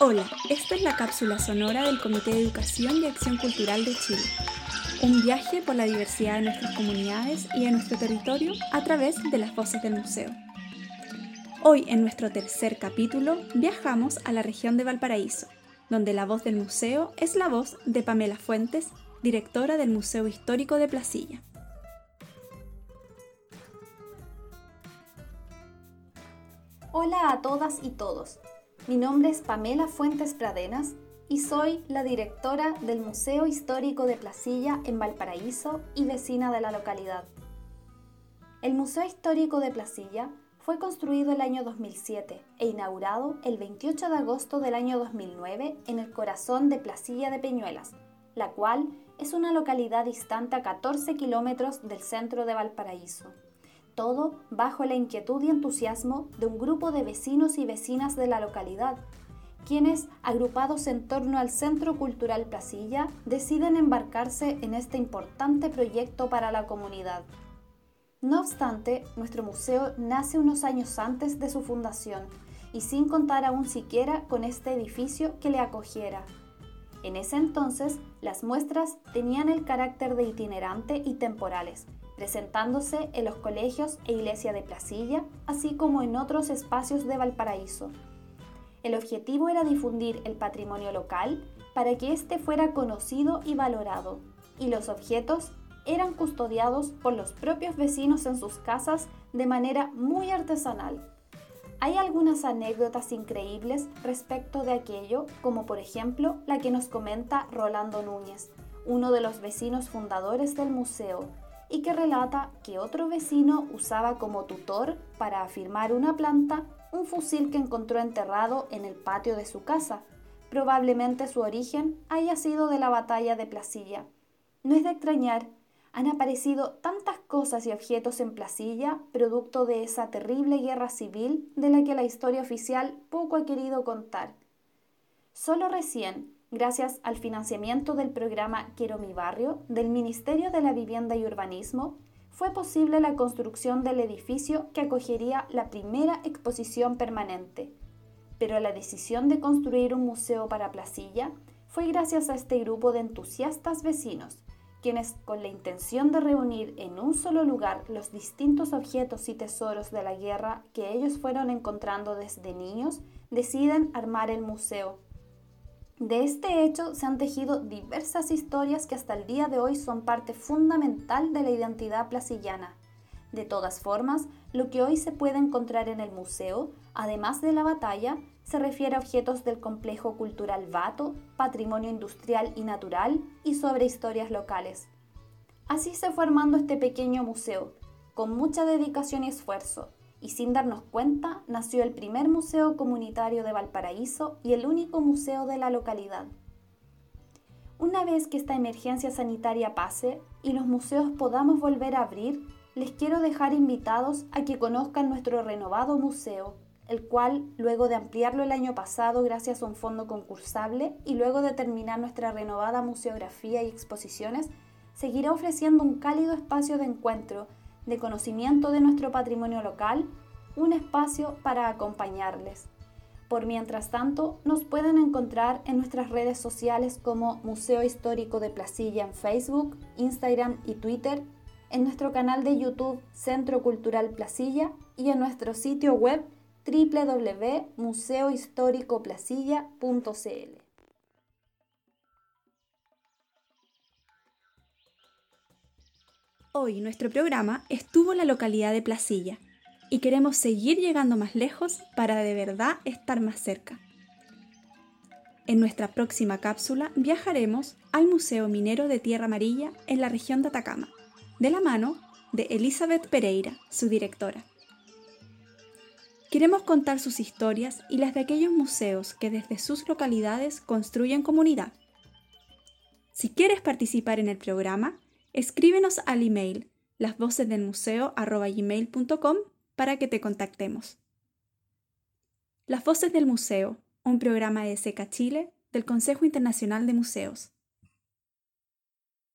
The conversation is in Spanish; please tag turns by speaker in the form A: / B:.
A: Hola, esta es la cápsula sonora del Comité de Educación y Acción Cultural de Chile. Un viaje por la diversidad de nuestras comunidades y de nuestro territorio a través de las voces del museo. Hoy, en nuestro tercer capítulo, viajamos a la región de Valparaíso, donde la voz del museo es la voz de Pamela Fuentes, directora del Museo Histórico de Placilla.
B: Hola a todas y todos. Mi nombre es Pamela Fuentes Pradenas y soy la directora del Museo Histórico de Placilla en Valparaíso y vecina de la localidad. El Museo Histórico de Placilla fue construido el año 2007 e inaugurado el 28 de agosto del año 2009 en el corazón de Placilla de Peñuelas, la cual es una localidad distante a 14 kilómetros del centro de Valparaíso. Todo bajo la inquietud y entusiasmo de un grupo de vecinos y vecinas de la localidad, quienes, agrupados en torno al Centro Cultural Placilla, deciden embarcarse en este importante proyecto para la comunidad. No obstante, nuestro museo nace unos años antes de su fundación y sin contar aún siquiera con este edificio que le acogiera. En ese entonces, las muestras tenían el carácter de itinerante y temporales, presentándose en los colegios e iglesia de Placilla, así como en otros espacios de Valparaíso. El objetivo era difundir el patrimonio local para que éste fuera conocido y valorado, y los objetos eran custodiados por los propios vecinos en sus casas de manera muy artesanal. Hay algunas anécdotas increíbles respecto de aquello, como por ejemplo la que nos comenta Rolando Núñez, uno de los vecinos fundadores del museo, y que relata que otro vecino usaba como tutor para afirmar una planta un fusil que encontró enterrado en el patio de su casa. Probablemente su origen haya sido de la batalla de Placilla. No es de extrañar, han aparecido tantas cosas y objetos en Placilla producto de esa terrible guerra civil de la que la historia oficial poco ha querido contar. Solo recién, gracias al financiamiento del programa Quiero mi barrio del Ministerio de la Vivienda y Urbanismo, fue posible la construcción del edificio que acogería la primera exposición permanente. Pero la decisión de construir un museo para Placilla fue gracias a este grupo de entusiastas vecinos, quienes, con la intención de reunir en un solo lugar los distintos objetos y tesoros de la guerra que ellos fueron encontrando desde niños, deciden armar el museo. De este hecho se han tejido diversas historias que hasta el día de hoy son parte fundamental de la identidad placillana. De todas formas, lo que hoy se puede encontrar en el museo, además de la batalla, se refiere a objetos del complejo cultural Bato, patrimonio industrial y natural y sobre historias locales. Así se fue armando este pequeño museo, con mucha dedicación y esfuerzo, y sin darnos cuenta nació el primer museo comunitario de Valparaíso y el único museo de la localidad. Una vez que esta emergencia sanitaria pase y los museos podamos volver a abrir, les quiero dejar invitados a que conozcan nuestro renovado museo, el cual, luego de ampliarlo el año pasado gracias a un fondo concursable y luego de terminar nuestra renovada museografía y exposiciones, seguirá ofreciendo un cálido espacio de encuentro, de conocimiento de nuestro patrimonio local, un espacio para acompañarles. Por mientras tanto, nos pueden encontrar en nuestras redes sociales como Museo Histórico de Placilla en Facebook, Instagram y Twitter, en nuestro canal de YouTube Centro Cultural Placilla y en nuestro sitio web www.museohistoricoplacilla.cl.
A: Hoy nuestro programa estuvo en la localidad de Placilla y queremos seguir llegando más lejos para de verdad estar más cerca. En nuestra próxima cápsula viajaremos al Museo Minero de Tierra Amarilla en la región de Atacama, de la mano de Elizabeth Pereira, su directora. Queremos contar sus historias y las de aquellos museos que desde sus localidades construyen comunidad. Si quieres participar en el programa, escríbenos al email lasvocesdelmuseo@gmail.com para que te contactemos. Las Voces del Museo, un programa de SECA Chile del Consejo Internacional de Museos.